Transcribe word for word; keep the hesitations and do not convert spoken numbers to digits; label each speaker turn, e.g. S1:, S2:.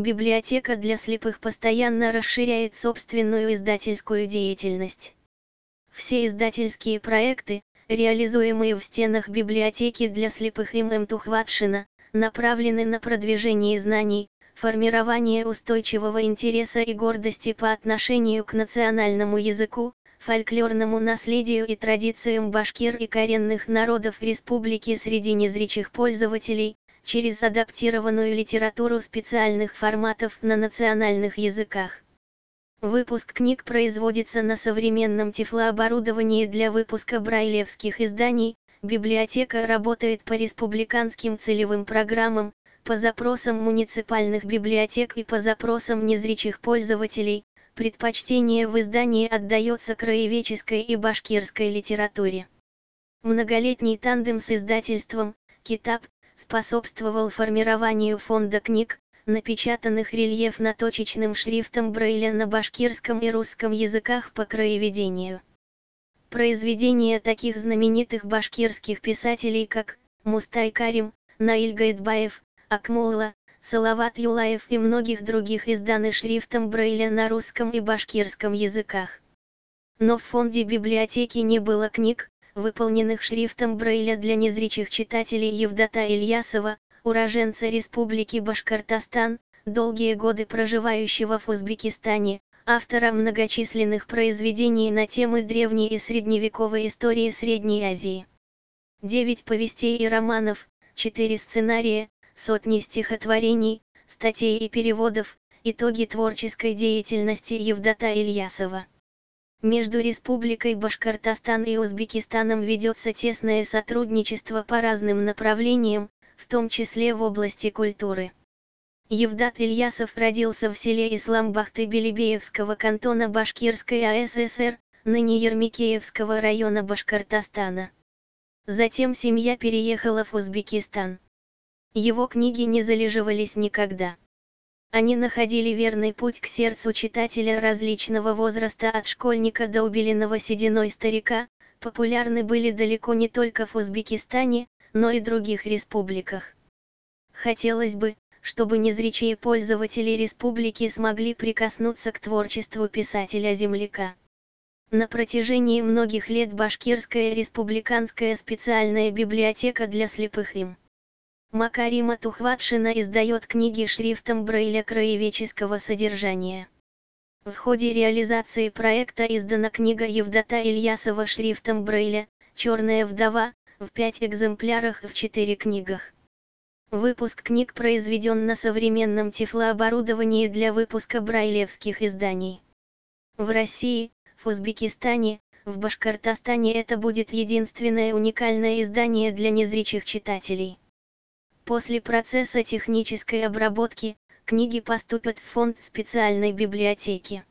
S1: Библиотека для слепых постоянно расширяет собственную издательскую деятельность. Все издательские проекты, реализуемые в стенах библиотеки для слепых им эм Тухватшина, направлены на продвижение знаний, формирование устойчивого интереса и гордости по отношению к национальному языку, фольклорному наследию и традициям башкир и коренных народов республики среди незрячих пользователей, через адаптированную литературу специальных форматов на национальных языках. Выпуск книг производится на современном тифлооборудовании для выпуска брайлевских изданий. Библиотека работает по республиканским целевым программам, по запросам муниципальных библиотек и по запросам незрячих пользователей. Предпочтение в издании отдается краеведческой и башкирской литературе. Многолетний тандем с издательством «Китап» способствовал формированию фонда книг, напечатанных рельефно-точечным шрифтом Брайля на башкирском и русском языках по краеведению. Произведения таких знаменитых башкирских писателей как Мустай Карим, Наиль Гайдбаев, Акмулла, Салават Юлаев и многих других изданы шрифтом Брайля на русском и башкирском языках. Но в фонде библиотеки не было книг, выполненных шрифтом Брайля для незрячих читателей Евдата Ильясова, уроженца Республики Башкортостан, долгие годы проживающего в Узбекистане, автора многочисленных произведений на темы древней и средневековой истории Средней Азии. Девять повестей и романов, четыре сценария, сотни стихотворений, статей и переводов, итоги творческой деятельности Евдата Ильясова. Между Республикой Башкортостан и Узбекистаном ведется тесное сотрудничество по разным направлениям, в том числе в области культуры. Евдат Ильясов родился в селе Исламбахты Белебеевского кантона Башкирской А Эс Эс Эр, ныне Ермекеевского района Башкортостана. Затем семья переехала в Узбекистан. Его книги не залеживались никогда. Они находили верный путь к сердцу читателя различного возраста от школьника до убеленного сединой старика, популярны были далеко не только в Узбекистане, но и других республиках. Хотелось бы, чтобы незрячие пользователи республики смогли прикоснуться к творчеству писателя-земляка. На протяжении многих лет Башкирская республиканская специальная библиотека для слепых им Макарима Тухватшина издает книги шрифтом Брайля краеведческого содержания. В ходе реализации проекта издана книга Евдата Ильясова шрифтом Брайля «Черная вдова», в пять экземплярах в четыре книгах. Выпуск книг произведен на современном тифлооборудовании для выпуска брайлевских изданий. В России, в Узбекистане, в Башкортостане это будет единственное уникальное издание для незрячих читателей. После процесса технической обработки, книги поступят в фонд специальной библиотеки.